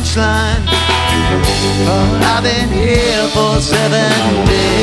punchline. Oh, I've been here for 7 days.